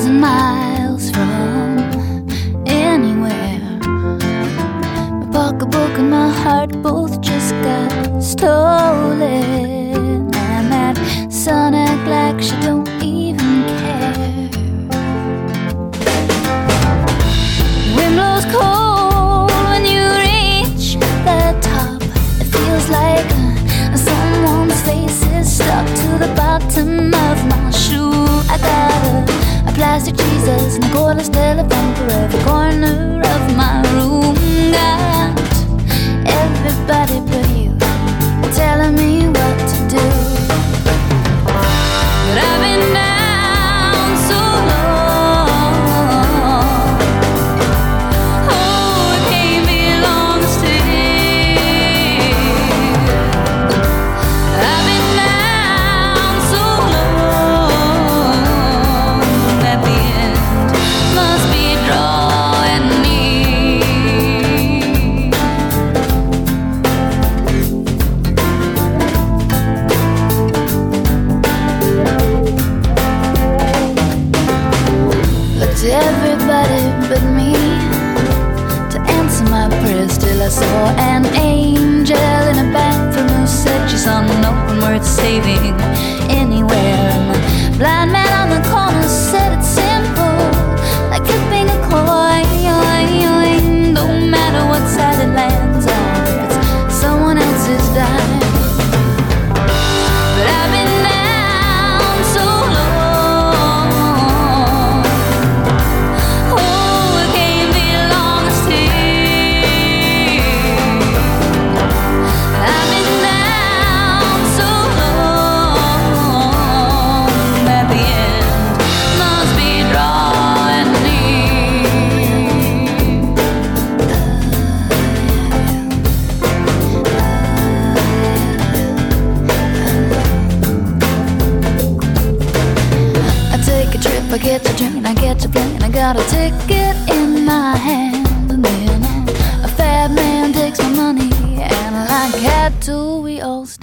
miles from anywhere. My pocketbook and my heart both just got stolen, and that sun act like she don't even care. Wind blows cold when you reach the top. It feels like someone's face is stuck to the bottom of my shoe. I got a plastic Jesus and a cordless telephone for every corner of my room. Got everybody but you telling me what to do. But I've been down so long. Oh, it can't be long to stay. I've been down so long that the end must be drawing near. But to everybody but me, to answer my prayers till I saw an angel in a bathroom who said she saw no one worth saving anywhere. And the blind man on the corner said it's simple, like flipping a coin. No matter what side it lands on, it's someone else's dime. But I've been down so long. Oh, it can't be long to stay. I've been down so long that the end must be drawing I take a trip, I get the train, I catch a plane, I got a ticket in my hand. And then a fat man takes my money, and like cattle we all